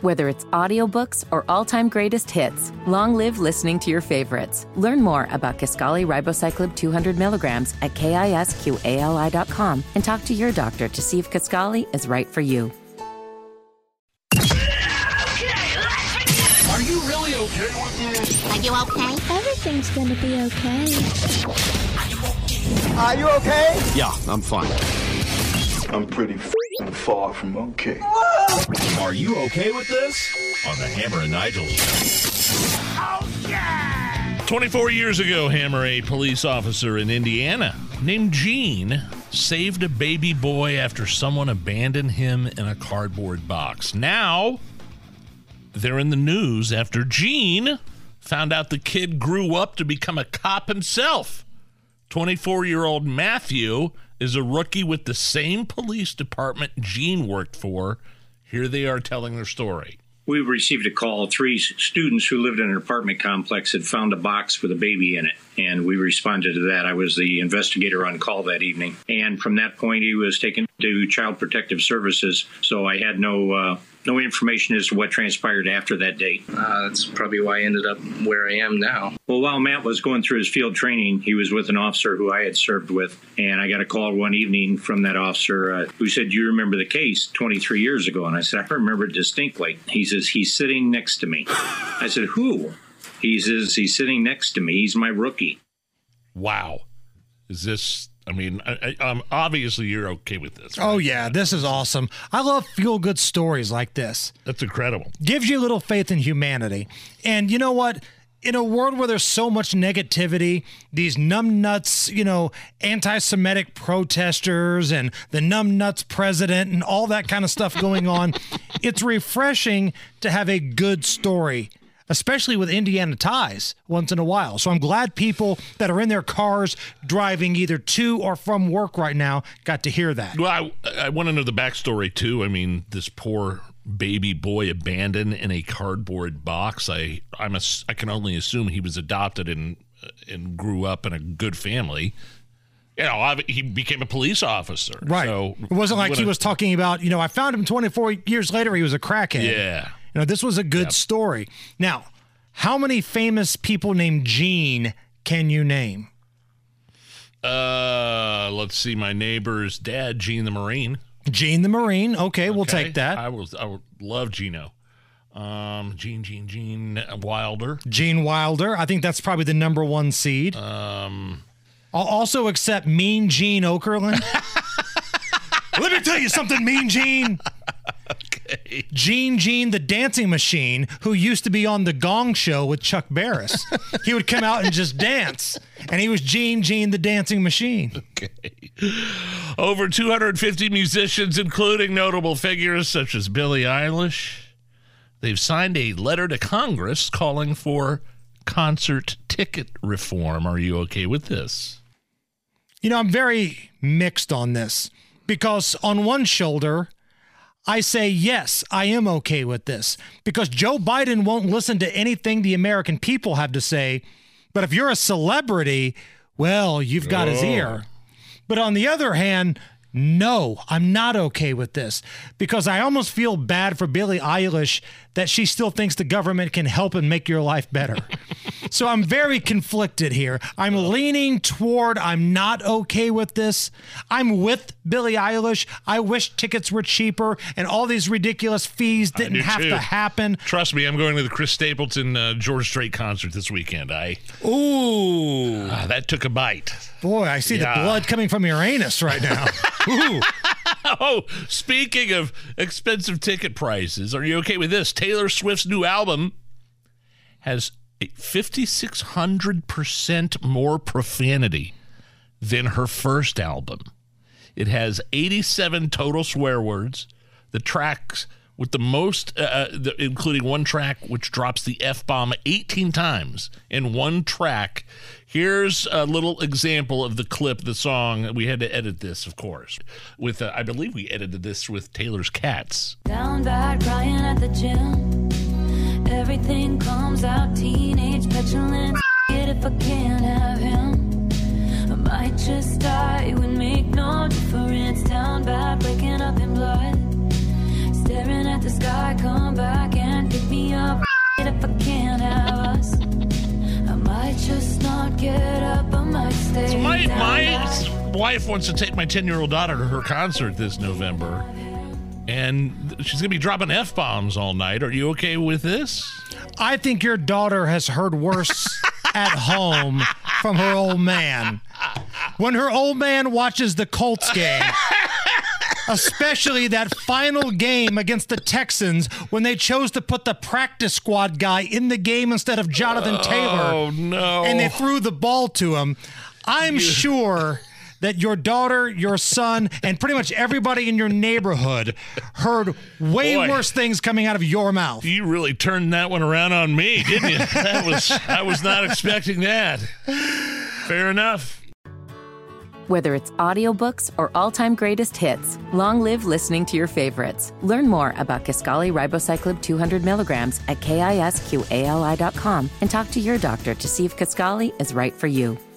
Whether it's audiobooks or all-time greatest hits, long live listening to your favorites. Learn more about Kisqali Ribociclib 200 milligrams at KISQALI.com and talk to your doctor to see if Kisqali is right for you. Are you really okay with this? Are you okay? Everything's gonna be okay. Are you okay? Yeah, I'm fine. I'm pretty far from okay. Are you okay with this? On the Hammer and Nigel Show. Oh, yeah! 24 years ago, Hammer, a police officer in Indiana named Gene saved a baby boy after someone abandoned him in a cardboard box. Now, they're in the news after Gene found out the kid grew up to become a cop himself. 24-year-old Matthew is a rookie with the same police department Gene worked for. Here they are telling their story. We received a call. 3 students who lived in an apartment complex had found a box with a baby in it, and we responded to that. I was the investigator on call that evening, and from that point, he was taken to Child Protective Services, so I had no information as to what transpired after that date. That's probably why I ended up where I am now. Well, while Matt was going through his field training, he was with an officer who I had served with, and I got a call one evening from that officer who said, "Do you remember the case 23 years ago?" And I said, "I remember it distinctly." He says, "He's sitting next to me." I said, "Who?" He says, "He's sitting next to me. He's my rookie." Wow. Is this... obviously you're okay with this. Right? Oh, yeah. This is awesome. I love feel-good stories like this. That's incredible. Gives you a little faith in humanity. And you know what? In a world where there's so much negativity, these numbnuts, anti-Semitic protesters and the numbnuts president and all that kind of stuff going on, it's refreshing to have a good story, especially with Indiana ties once in a while. So I'm glad people that are in their cars driving either to or from work right now got to hear that. Well, I want to know the backstory, too. I mean, this poor baby boy abandoned in a cardboard box. I can only assume he was adopted and grew up in a good family. He became a police officer. Right. So it wasn't like he was talking about, I found him 24 years later, he was a crackhead. Yeah. This was a good story. Now, how many famous people named Gene can you name? Let's see. My neighbor's dad, Gene the Marine. Gene the Marine. Okay, we'll take that. I would love Gino. Gene Wilder. Gene Wilder. I think that's probably the number 1 seed. I'll also accept Mean Gene Okerlund. Let me tell you something, Mean Gene. Okay. Gene the Dancing Machine, who used to be on The Gong Show with Chuck Barris. He would come out and just dance, and he was Gene the Dancing Machine. Okay. Over 250 musicians, including notable figures such as Billie Eilish, they've signed a letter to Congress calling for concert ticket reform. Are you okay with this? I'm very mixed on this, because on one shoulder, I say, yes, I am okay with this, because Joe Biden won't listen to anything the American people have to say. But if you're a celebrity, well, you've got his ear. But on the other hand, no, I'm not okay with this, because I almost feel bad for Billie Eilish that she still thinks the government can help and make your life better. So I'm very conflicted here. I'm leaning toward I'm not okay with this. I'm with Billie Eilish. I wish tickets were cheaper and all these ridiculous fees didn't have to happen. Trust me, I'm going to the Chris Stapleton George Strait concert this weekend. Ooh. That took a bite. Boy, I see the blood coming from your anus right now. Ooh. Oh, speaking of expensive ticket prices, are you okay with this? Taylor Swift's new album has 5,600% more profanity than her first album. It has 87 total swear words. The tracks with the most, including one track which drops the F-bomb 18 times in one track. Here's a little example of the clip, the song. We had to edit this, of course. With I believe we edited this with Taylor's Cats. Down bad, crying at the gym. Everything comes out teenage petulant. If I can't have him, I might just die. It would make no difference. Down bad, breaking up in blood. Staring at the sky, come back My wife wants to take my 10-year-old daughter to her concert this November, and she's going to be dropping F-bombs all night. Are you okay with this? I think your daughter has heard worse at home from her old man. When her old man watches the Colts game, especially that final game against the Texans when they chose to put the practice squad guy in the game instead of Jonathan Taylor. Oh, no. And they threw the ball to him. I'm sure that your daughter, your son, and pretty much everybody in your neighborhood heard way worse things coming out of your mouth. You really turned that one around on me, didn't you? I was not expecting that. Fair enough. Whether it's audiobooks or all-time greatest hits, long live listening to your favorites. Learn more about Kisqali Ribociclib 200 milligrams at KISQALI.com and talk to your doctor to see if Kisqali is right for you.